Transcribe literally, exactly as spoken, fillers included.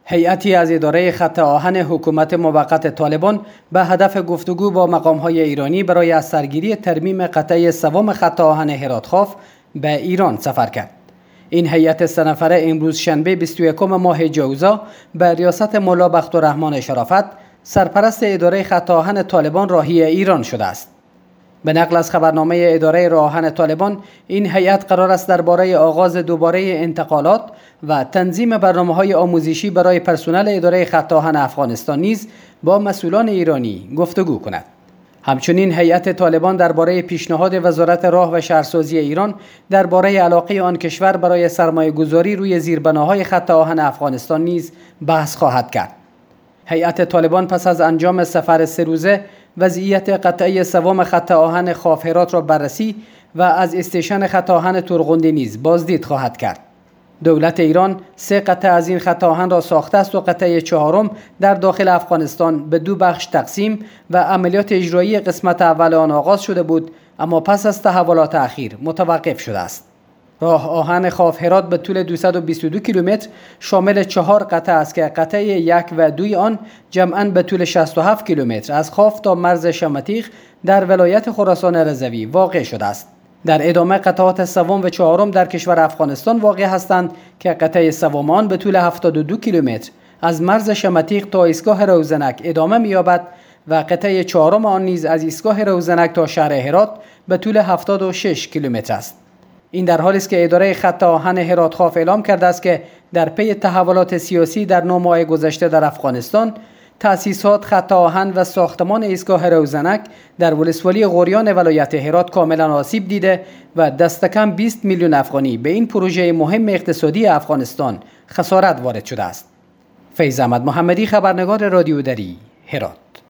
هیئتی از اداره خط آهن حکومت موقت طالبان به هدف گفتگو با مقام‌های ایرانی برای از سرگیری ترمیم قطعه سوم خط آهن هرات-خوف به ایران سفر کرد. این هیئت سه نفره امروز شنبه بیست و یکم ماه جوزا به ریاست مولا بختالرحمن شرافت سرپرست اداره خط آهن طالبان راهی ایران شده است. به نقل از خبرنامه اداره راه آهن طالبان، این هیئت قرار است درباره آغاز دوباره انتقالات و تنظیم برنامه‌های آموزشی برای پرسنل اداره خط آهن افغانستان نیز با مسئولان ایرانی گفتگو کند. همچنین هیئت طالبان درباره پیشنهاد وزارت راه و شهرسازی ایران درباره علاقه آن کشور برای سرمایه‌گذاری روی زیربناهای خط آهن افغانستان نیز بحث خواهد کرد. هیئت طالبان پس از انجام سفر سه روزه وضعیت قطعه سوم خط آهن خوف هرات را بررسی و از استیشن خط آهن ترغندی نیز بازدید خواهد کرد. دولت ایران سه قطعه از این خط آهن را ساخته است و قطعه چهارم در داخل افغانستان به دو بخش تقسیم و عملیات اجرایی قسمت اول آن آغاز شده بود، اما پس از تحولات اخیر متوقف شده است. راه آهن خوف هرات به طول دویست و بیست و دو کیلومتر شامل چهار قطعه است که قطعه یک و دوی آن جمعاً به طول شصت و هفت کیلومتر از خوف تا مرز شمتیق در ولایت خراسان رضوی واقع شده است. در ادامه قطعات سوم و چهارم در کشور افغانستان واقع هستند که قطعه سوم آن به طول هفتاد و دو کیلومتر از مرز شمتیق تا ایستگاه روزنک ادامه می‌یابد و قطعه چهارم آن نیز از ایستگاه روزنک تا شهر هرات به طول هفتاد و شش کیلومتر است. این در حالی است که اداره خط آهن هرات-خوف اعلام کرده است که در پی تحولات سیاسی در نه ماه گذشته در افغانستان، تأسیسات خط آهن و ساختمان ایستگاه روزنک در ولسوالی غوریان ولایت هرات کاملا آسیب دیده و دست کم بیست میلیون افغانی به این پروژه مهم اقتصادی افغانستان خسارت وارد شده است. فیض احمد محمدی، خبرنگار رادیو دری، هرات.